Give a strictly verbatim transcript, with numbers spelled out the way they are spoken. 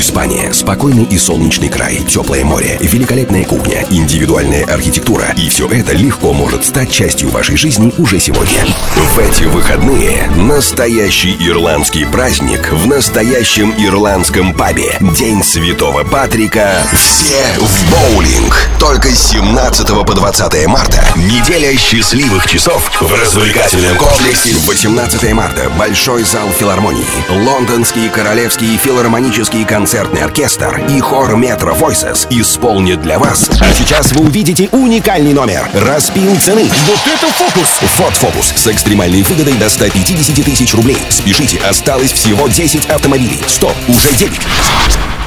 Испания, спокойный и солнечный край, теплое море, великолепная кухня, индивидуальная архитектура. И все это легко может стать частью вашей жизни уже сегодня. В эти выходные настоящий ирландский праздник в настоящем ирландском пабе. День Святого Патрика. Все в боулинг. Только с семнадцатого по двадцатое марта. Неделя счастливых часов в развлекательном комплексе. восемнадцатое марта. Большой зал филармонии. Лондонский королевский филармонический концертный оркестр и хор Metro Voices исполнят для вас. А сейчас вы увидите уникальный номер. Распил цены. Вот это фокус! Ford Focus с экстремальной выгодой до ста пятидесяти тысяч рублей. Спешите, осталось всего десять автомобилей. Стоп, уже девять.